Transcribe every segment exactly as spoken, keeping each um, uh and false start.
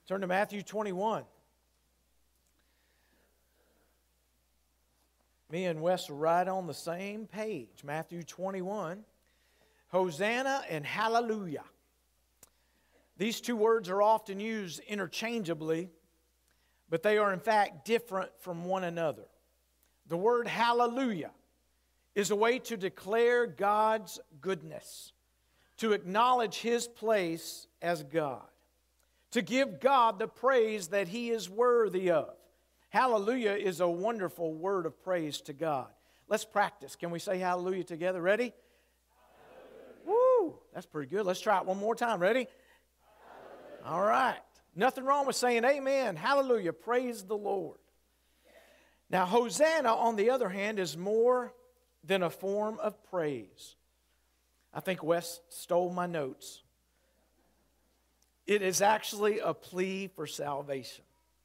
Turn to Matthew twenty-one. Me and Wes are right on the same page. Matthew twenty-one. Hosanna and hallelujah. These two words are often used interchangeably, but they are in fact different from one another. The word hallelujah is a way to declare God's goodness, to acknowledge His place as God, to give God the praise that He is worthy of. Hallelujah is a wonderful word of praise to God. Let's practice. Can we say hallelujah together? Ready? Hallelujah. Woo! That's pretty good. Let's try it one more time. Ready? Hallelujah. All right. Nothing wrong with saying amen. Hallelujah. Praise the Lord. Now, Hosanna, on the other hand, is more than a form of praise. I think Wes stole my notes. It is actually a plea for salvation.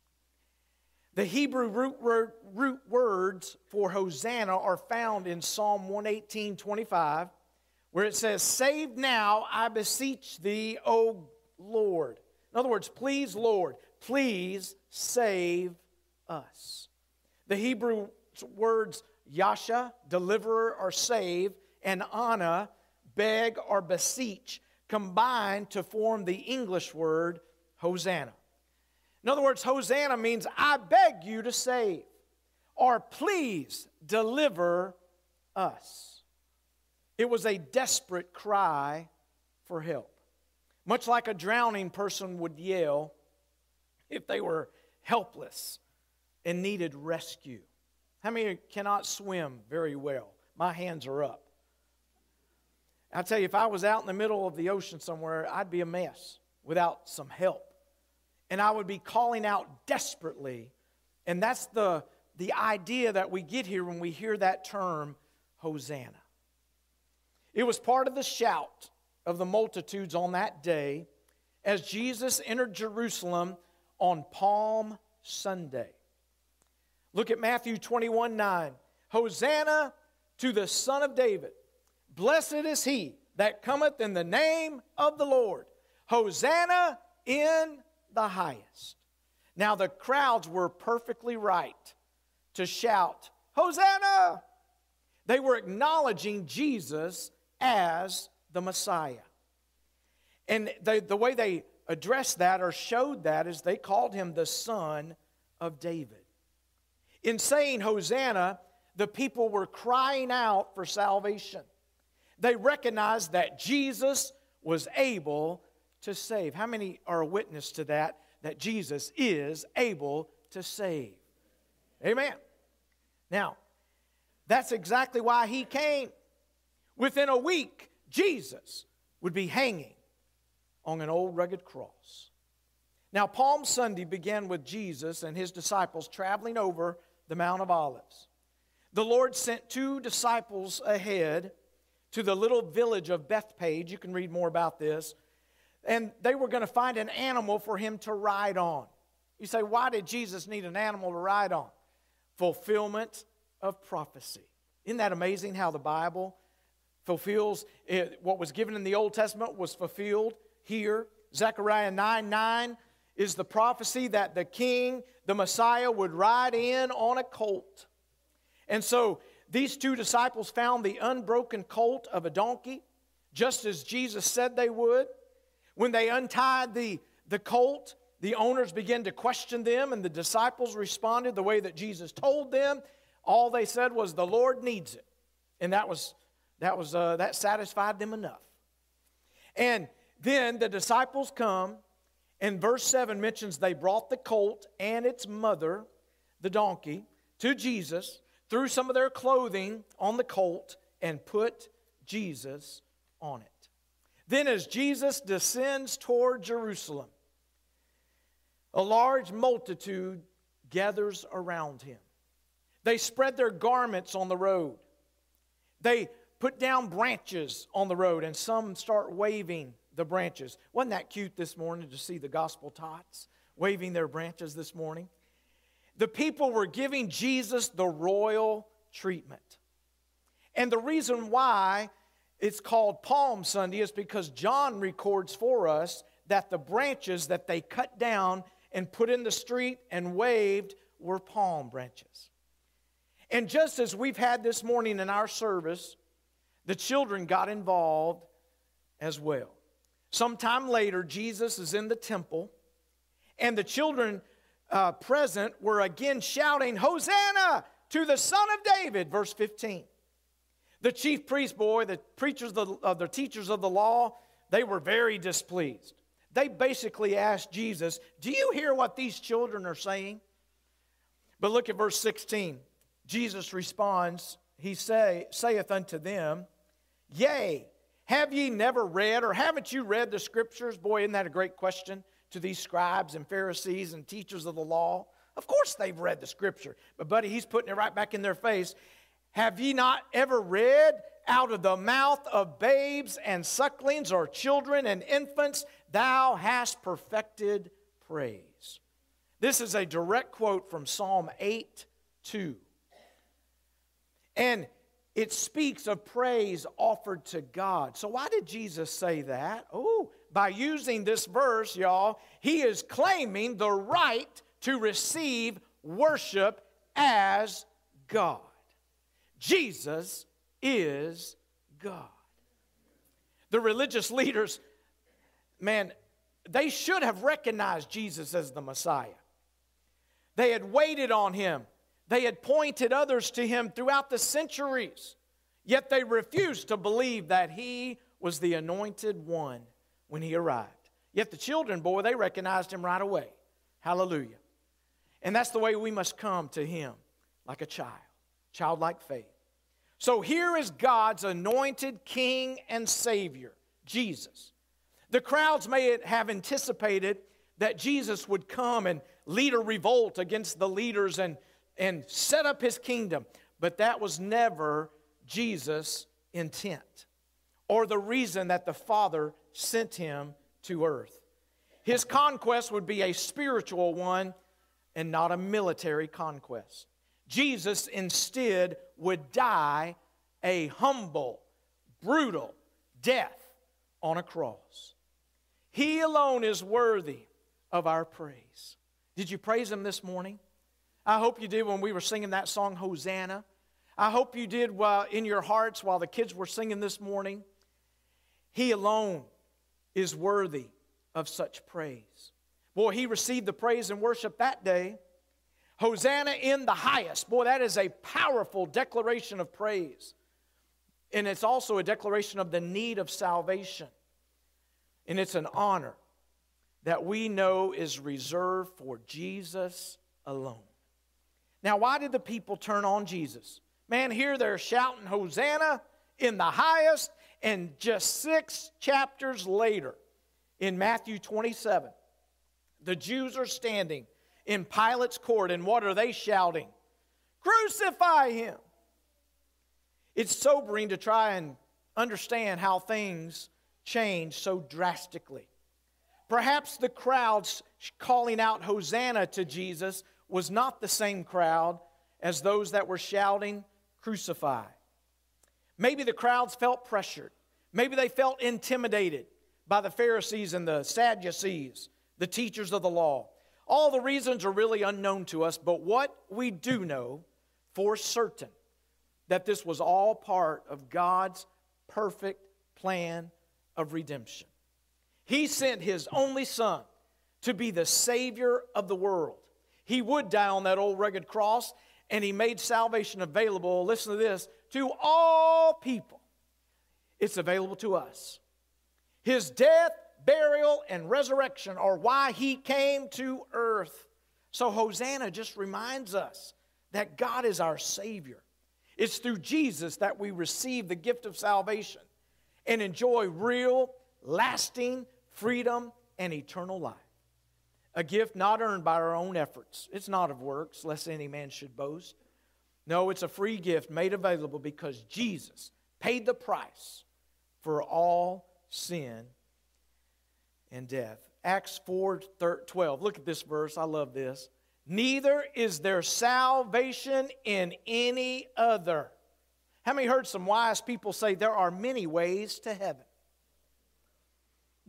The Hebrew root, word, root words for Hosanna are found in Psalm one eighteen, twenty-five, where it says, "Save now, I beseech thee, O Lord." In other words, please, Lord, please save us. The Hebrew words yasha, deliverer or save, and ana, beg or beseech, combine to form the English word Hosanna. In other words, Hosanna means I beg you to save, or please deliver us. It was a desperate cry for help. Much like a drowning person would yell if they were helpless and needed rescue. How many cannot swim very well? My hands are up. I'll tell you, if I was out in the middle of the ocean somewhere, I'd be a mess without some help. And I would be calling out desperately. And that's the, the idea that we get here when we hear that term, Hosanna. It was part of the shout of the multitudes on that day as Jesus entered Jerusalem on Palm Sunday. Look at Matthew twenty-one, nine. Hosanna to the Son of David. Blessed is he that cometh in the name of the Lord. Hosanna in the highest. Now the crowds were perfectly right to shout, Hosanna! They were acknowledging Jesus as the Messiah. And they, the way they addressed that or showed that is they called him the Son of David. In saying Hosanna, the people were crying out for salvation. They recognized that Jesus was able to save. How many are a witness to that, that Jesus is able to save? Amen. Now, that's exactly why he came. Within a week, Jesus would be hanging on an old rugged cross. Now, Palm Sunday began with Jesus and his disciples traveling over the Mount of Olives. The Lord sent two disciples ahead to the little village of Bethpage. You can read more about this. And they were going to find an animal for him to ride on. You say, why did Jesus need an animal to ride on? Fulfillment of prophecy. Isn't that amazing how the Bible fulfills it? What was given in the Old Testament was fulfilled here. Zechariah nine nine is the prophecy that the king, the Messiah, would ride in on a colt. And so these two disciples found the unbroken colt of a donkey, just as Jesus said they would. When they untied the, the colt, the owners began to question them, and the disciples responded the way that Jesus told them. All they said was, the Lord needs it. And that was that was uh, that satisfied them enough. And then the disciples come, and verse seven mentions they brought the colt and its mother, the donkey, to Jesus, threw some of their clothing on the colt, and put Jesus on it. Then as Jesus descends toward Jerusalem, a large multitude gathers around him. They spread their garments on the road. They put down branches on the road, and some start waving the branches. Wasn't that cute this morning to see the gospel tots waving their branches this morning? The people were giving Jesus the royal treatment. And the reason why it's called Palm Sunday is because John records for us that the branches that they cut down and put in the street and waved were palm branches. And just as we've had this morning in our service, the children got involved as well. Sometime later, Jesus is in the temple, and the children uh, present were again shouting, "Hosanna to the Son of David," verse fifteen. The chief priest, boy, the preachers, of the, uh, the teachers of the law, they were very displeased. They basically asked Jesus, "Do you hear what these children are saying?" But look at verse sixteen. Jesus responds, he say, saith unto them, "Yea, have ye never read, or haven't you read the Scriptures?" Boy, isn't that a great question to these scribes and Pharisees and teachers of the law? Of course they've read the Scripture. But buddy, he's putting it right back in their face. "Have ye not ever read, out of the mouth of babes and sucklings," or children and infants, "thou hast perfected praise"? This is a direct quote from Psalm eight two. And it speaks of praise offered to God. So why did Jesus say that? Oh, by using this verse, y'all, he is claiming the right to receive worship as God. Jesus is God. The religious leaders, man, they should have recognized Jesus as the Messiah. They had waited on him. They had pointed others to him throughout the centuries. Yet they refused to believe that he was the anointed one when he arrived. Yet the children, boy, they recognized him right away. Hallelujah. And that's the way we must come to him, like a child, childlike faith. So here is God's anointed King and Savior, Jesus. The crowds may have anticipated that Jesus would come and lead a revolt against the leaders and, and set up his kingdom. But that was never Jesus' intent or the reason that the Father sent him to earth. His conquest would be a spiritual one and not a military conquest. Jesus instead would die a humble, brutal death on a cross. He alone is worthy of our praise. Did you praise him this morning? I hope you did when we were singing that song, Hosanna. I hope you did while in your hearts while the kids were singing this morning. He alone is worthy of such praise. Boy, he received the praise and worship that day. Hosanna in the highest. Boy, that is a powerful declaration of praise. And it's also a declaration of the need of salvation. And it's an honor that we know is reserved for Jesus alone. Now, why did the people turn on Jesus? Man, here they're shouting Hosanna in the highest, and just six chapters later, in Matthew twenty-seven, the Jews are standing in Pilate's court, and what are they shouting? Crucify him! It's sobering to try and understand how things change so drastically. Perhaps the crowds calling out Hosanna to Jesus was not the same crowd as those that were shouting, Crucify. Maybe the crowds felt pressured. Maybe they felt intimidated by the Pharisees and the Sadducees, the teachers of the law. All the reasons are really unknown to us, but what we do know for certain, that this was all part of God's perfect plan of redemption. He sent his only Son to be the Savior of the world. He would die on that old rugged cross, and he made salvation available, listen to this, to all people. It's available to us. His death, burial, and resurrection are why he came to earth. So Hosanna just reminds us that God is our Savior. It's through Jesus that we receive the gift of salvation and enjoy real, lasting freedom and eternal life. A gift not earned by our own efforts. It's not of works, lest any man should boast. No, it's a free gift made available because Jesus paid the price for all sin and death. Acts four twelve. Look at this verse. I love this. Neither is there salvation in any other. How many heard some wise people say there are many ways to heaven?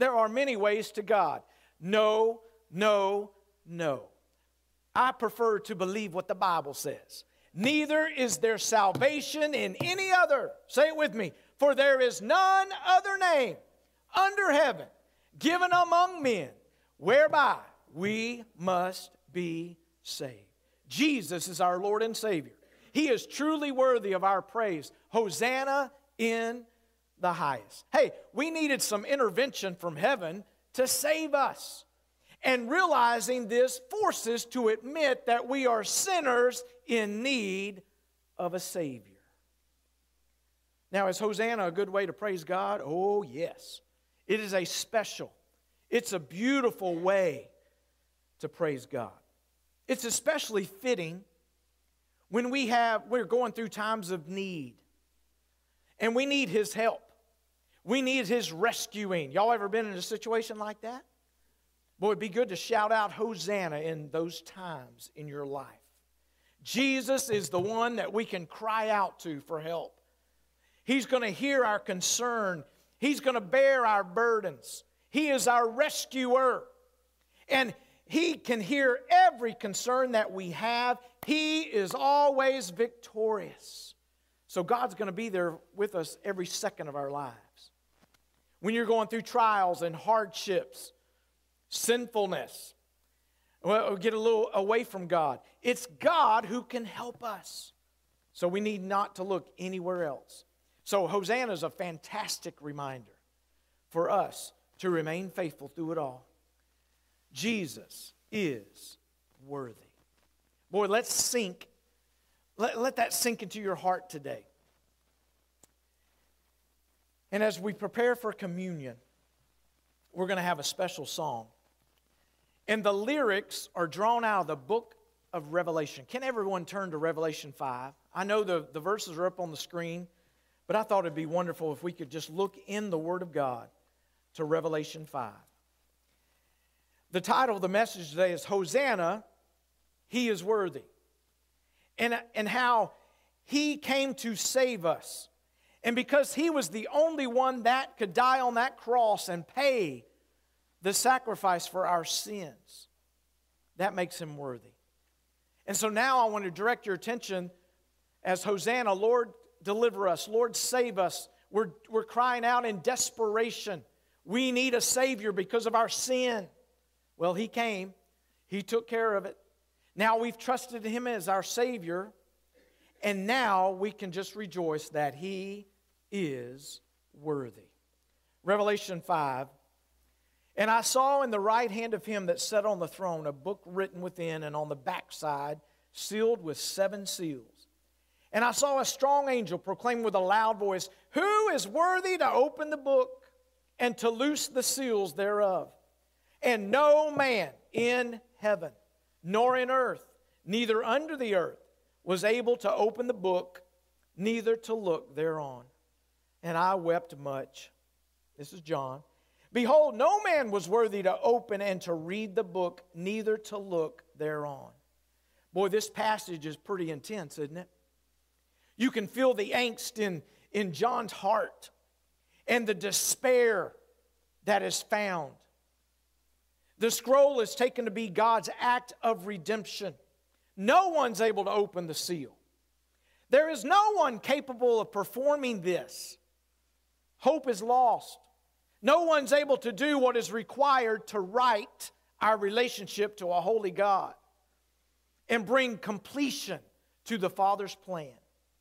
There are many ways to God. No, no, no. I prefer to believe what the Bible says. Neither is there salvation in any other. Say it with me. For there is none other name under heaven given among men whereby we must be saved. Jesus is our Lord and Savior. He is truly worthy of our praise. Hosanna in the highest. Hey, we needed some intervention from heaven to save us. And realizing this forces to admit that we are sinners in need of a Savior. Now, is Hosanna a good way to praise God? Oh, yes. It is a special, it's a beautiful way to praise God. It's especially fitting when we have, we're going through times of need. And we need His help. We need His rescuing. Y'all ever been in a situation like that? Boy, it'd be good to shout out Hosanna in those times in your life. Jesus is the one that we can cry out to for help. He's going to hear our concern. He's going to bear our burdens. He is our rescuer. And He can hear every concern that we have. He is always victorious. So God's going to be there with us every second of our lives. When you're going through trials and hardships, sinfulness, well, get a little away from God, it's God who can help us. So we need not to look anywhere else. So Hosanna is a fantastic reminder for us to remain faithful through it all. Jesus is worthy. Boy, let's sink. Let, let that sink into your heart today. And as we prepare for communion, we're going to have a special song. And the lyrics are drawn out of the book of Revelation. Can everyone turn to Revelation five? I know the, the verses are up on the screen, but I thought it'd be wonderful if we could just look in the Word of God to Revelation five. The title of the message today is Hosanna, He is Worthy. And, and how He came to save us. And because He was the only one that could die on that cross and pay the sacrifice for our sins, that makes Him worthy. And so now I want to direct your attention as Hosanna, Lord, deliver us. Lord, save us. We're, we're crying out in desperation. We need a Savior because of our sin. Well, He came. He took care of it. Now we've trusted Him as our Savior. And now we can just rejoice that He is worthy. Revelation five. And I saw in the right hand of Him that sat on the throne a book written within and on the backside, sealed with seven seals. And I saw a strong angel proclaim with a loud voice, "Who is worthy to open the book and to loose the seals thereof?" And no man in heaven, nor in earth, neither under the earth, was able to open the book, neither to look thereon. And I wept much. This is John. Behold, no man was worthy to open and to read the book, neither to look thereon. Boy, this passage is pretty intense, isn't it? You can feel the angst in, in John's heart and the despair that is found. The scroll is taken to be God's act of redemption. No one's able to open the seal. There is no one capable of performing this. Hope is lost. No one's able to do what is required to right our relationship to a holy God and bring completion to the Father's plan.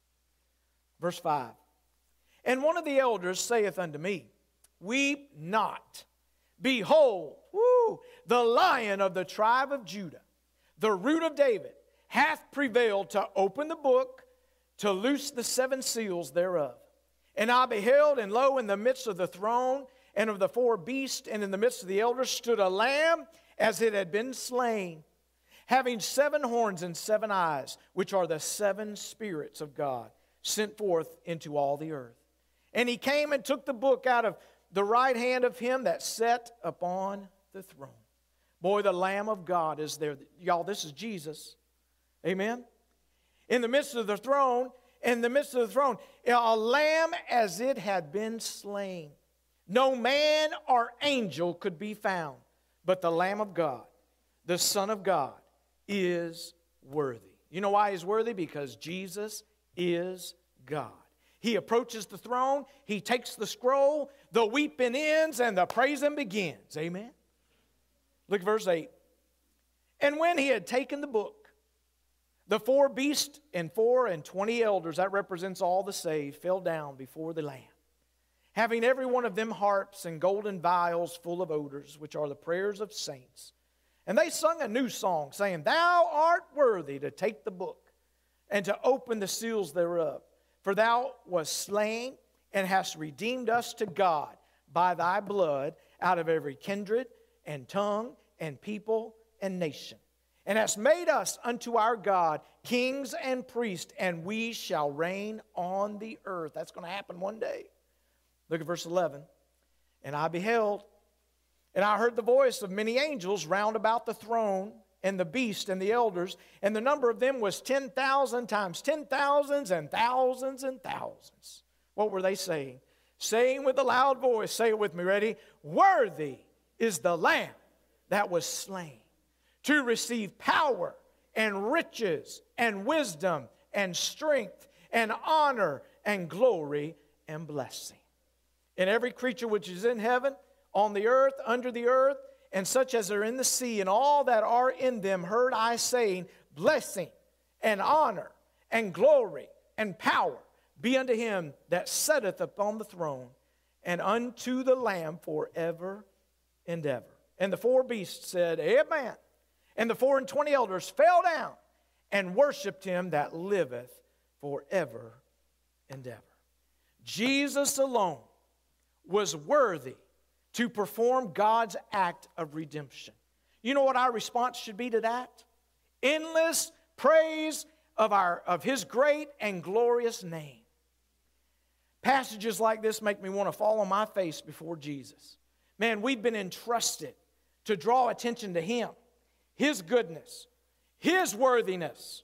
Verse five. And one of the elders saith unto me, Weep not. Behold, woo, the Lion of the tribe of Judah, the Root of David, hath prevailed to open the book, to loose the seven seals thereof. And I beheld, and lo, in the midst of the throne and of the four beasts, and in the midst of the elders, stood a lamb as it had been slain, having seven horns and seven eyes, which are the seven spirits of God, sent forth into all the earth. And he came and took the book out of the right hand of him that sat upon the throne. Boy, the Lamb of God is there. Y'all, this is Jesus. Amen? In the midst of the throne, in the midst of the throne, a lamb as it had been slain. no man or angel could be found, but the Lamb of God, the Son of God, is worthy. You know why he's worthy? Because Jesus is God. He approaches the throne, he takes the scroll, the weeping ends, and the praising begins. Amen? Look at verse eight. And when he had taken the book, the four beasts and four and twenty elders, that represents all the saved, fell down before the Lamb, having every one of them harps and golden vials full of odors, which are the prayers of saints. And they sung a new song, saying, Thou art worthy to take the book and to open the seals thereof. For thou wast slain and hast redeemed us to God by thy blood out of every kindred and tongue and people and nation. And hast made us unto our God kings and priests, and we shall reign on the earth. That's going to happen one day. Look at verse eleven. And I beheld, and I heard the voice of many angels round about the throne, and the beast and the elders, and the number of them was ten thousand times ten thousands and thousands and thousands. What were they saying? Saying with a loud voice, say it with me, ready? Worthy is the Lamb that was slain to receive power and riches and wisdom and strength and honor and glory and blessing. And every creature which is in heaven, on the earth, under the earth, and such as are in the sea, and all that are in them, heard I saying, blessing and honor and glory and power be unto him that sitteth upon the throne, and unto the Lamb forever and ever. And the four beasts said, Amen. And the four and twenty elders fell down and worshipped him that liveth forever and ever. Jesus alone was worthy to perform God's act of redemption. You know what our response should be to that? Endless praise of, our, of his great and glorious name. Passages like this make me want to fall on my face before Jesus. Man, we've been entrusted to draw attention to him, his goodness, his worthiness.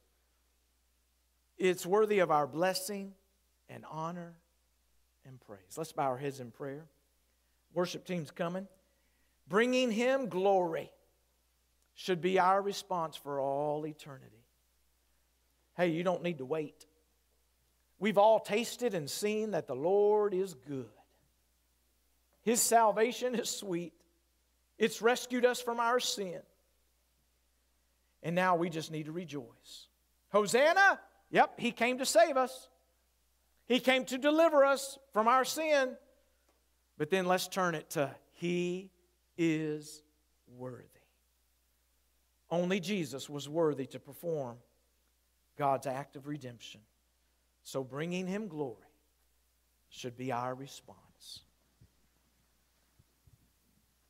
It's worthy of our blessing and honor and praise. Let's bow our heads in prayer. Worship team's coming. Bringing him glory should be our response for all eternity. Hey, you don't need to wait. We've all tasted and seen that the Lord is good. His salvation is sweet. It's rescued us from our sin. And now we just need to rejoice. Hosanna, yep, he came to save us. He came to deliver us from our sin. But then let's turn it to he is worthy. Only Jesus was worthy to perform God's act of redemption. So bringing him glory should be our response.